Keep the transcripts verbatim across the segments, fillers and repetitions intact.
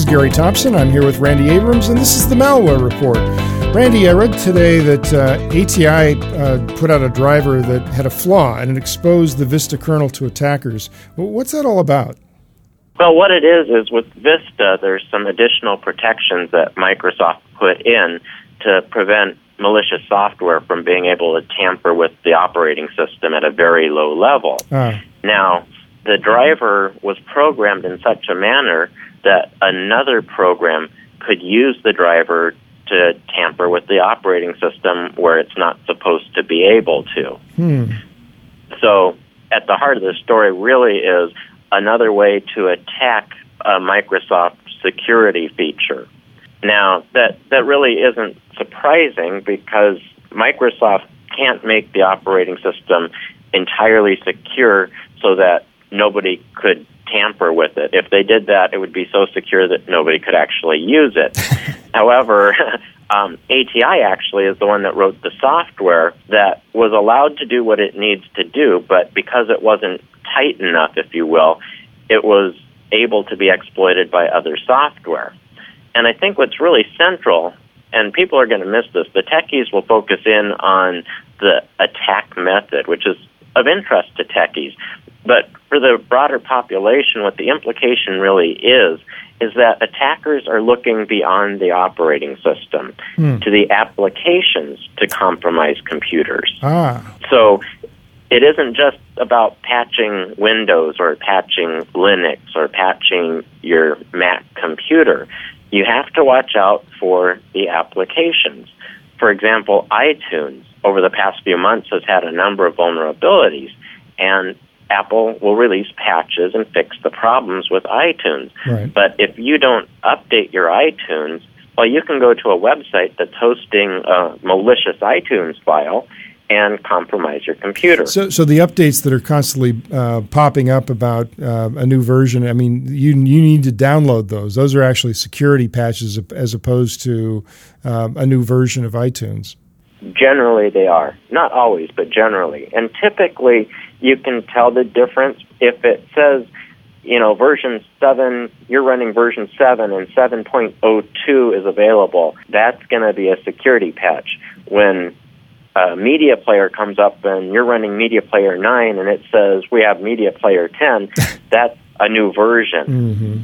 Gary Thompson. I'm here with Randy Abrams, and this is the Malware Report. Randy, I read today that uh, A T I uh, put out a driver that had a flaw, and it exposed the Vista kernel to attackers. Well, what's that all about? Well, what it is is with Vista, there's some additional protections that Microsoft put in to prevent malicious software from being able to tamper with the operating system at a very low level. Ah. Now, the driver was programmed in such a manner that another program could use the driver to tamper with the operating system where it's not supposed to be able to. Hmm. So at the heart of the story really is another way to attack a Microsoft security feature. Now, that, that really isn't surprising because Microsoft can't make the operating system entirely secure so that nobody could tamper with it. If they did that, it would be so secure that nobody could actually use it. However, um, A T I actually is the one that wrote the software that was allowed to do what it needs to do, but because it wasn't tight enough, if you will, it was able to be exploited by other software. And I think what's really central, and people are going to miss this, the techies will focus in on the attack method, which is of interest to techies. But for the broader population, what the implication really is, is that attackers are looking beyond the operating system hmm. to the applications to compromise computers. Ah. So it isn't just about patching Windows or patching Linux or patching your Mac computer. You have to watch out for the applications. For example, iTunes, over the past few months, has had a number of vulnerabilities, and Apple will release patches and fix the problems with iTunes. Right. But if you don't update your iTunes, well, you can go to a website that's hosting a malicious iTunes file and compromise your computer. So, so the updates that are constantly uh, popping up about uh, a new version, I mean, you you need to download those. Those are actually security patches as opposed to uh, a new version of iTunes. Generally, they are. Not always, but generally. And typically, you can tell the difference if it says, you know, version seven, you're running version seven and seven point oh two is available. That's going to be a security patch. When a media player comes up and you're running media player nine and it says we have media player ten, that's a new version. Mm-hmm.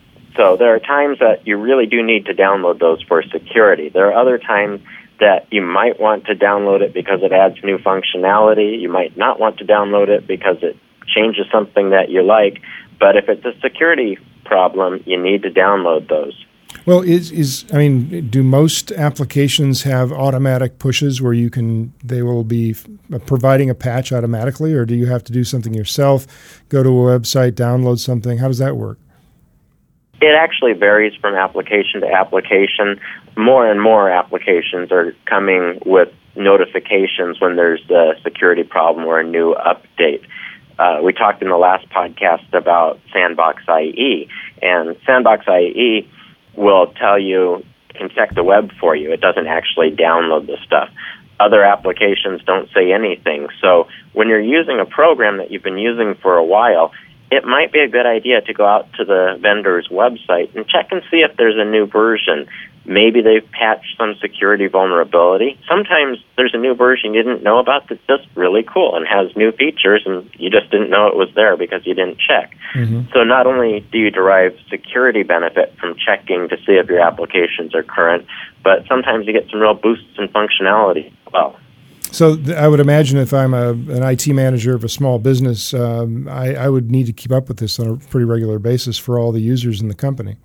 So there are times that you really do need to download those for security. There are other times that you might want to download it because it adds new functionality. You might not want to download it because it changes something that you like. But if it's a security problem, you need to download those. Well, is is I mean, do most applications have automatic pushes where you can they will be f- providing a patch automatically, or do you have to do something yourself, go to a website, download something? How does that work? It actually varies from application to application. More and more applications are coming with notifications when there's a security problem or a new update. Uh, we talked in the last podcast about Sandbox I E, and Sandbox I E will tell you, can check the web for you. It doesn't actually download the stuff. Other applications don't say anything. So when you're using a program that you've been using for a while, it might be a good idea to go out to the vendor's website and check and see if there's a new version. Maybe they've patched some security vulnerability. Sometimes there's a new version you didn't know about that's just really cool and has new features, and you just didn't know it was there because you didn't check. Mm-hmm. So not only do you derive security benefit from checking to see if your applications are current, but sometimes you get some real boosts in functionality as well. So th- I would imagine if I'm a, an I T manager of a small business, um, I, I would need to keep up with this on a pretty regular basis for all the users in the company.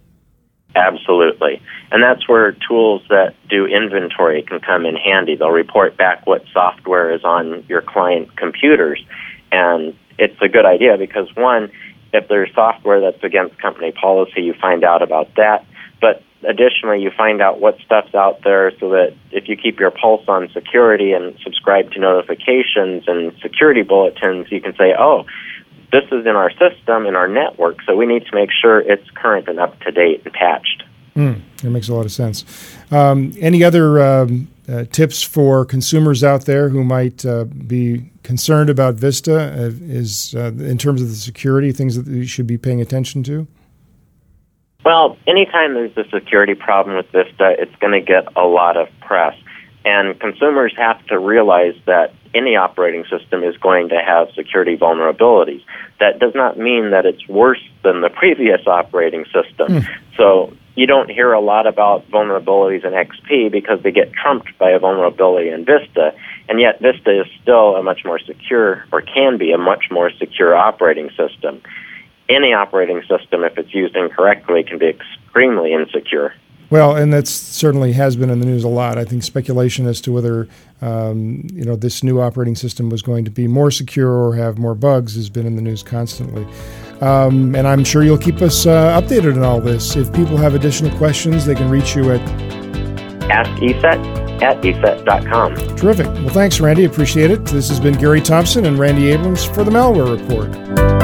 Absolutely. And that's where tools that do inventory can come in handy. They'll report back what software is on your client computers. And it's a good idea because, one, if there's software that's against company policy, you find out about that. But additionally, you find out what stuff's out there so that if you keep your pulse on security and subscribe to notifications and security bulletins, you can say, oh, this is in our system, in our network, so we need to make sure it's current and up to date and patched. Mm, that makes a lot of sense. Um, any other um, uh, tips for consumers out there who might uh, be concerned about Vista uh, is uh, in terms of the security, things that you should be paying attention to? Well, anytime there's a security problem with Vista, it's going to get a lot of press. And consumers have to realize that any operating system is going to have security vulnerabilities. That does not mean that it's worse than the previous operating system. Mm. So you don't hear a lot about vulnerabilities in X P because they get trumped by a vulnerability in Vista, and yet Vista is still a much more secure, or can be a much more secure operating system. Any operating system, if it's used incorrectly, can be extremely insecure. Well, and that certainly has been in the news a lot. I think speculation as to whether um, you know this new operating system was going to be more secure or have more bugs has been in the news constantly. Um, and I'm sure you'll keep us uh, updated on all this. If people have additional questions, they can reach you at ask E S E T at E S E T dot com. Terrific. Well, thanks, Randy. Appreciate it. This has been Gary Thompson and Randy Abrams for the Malware Report.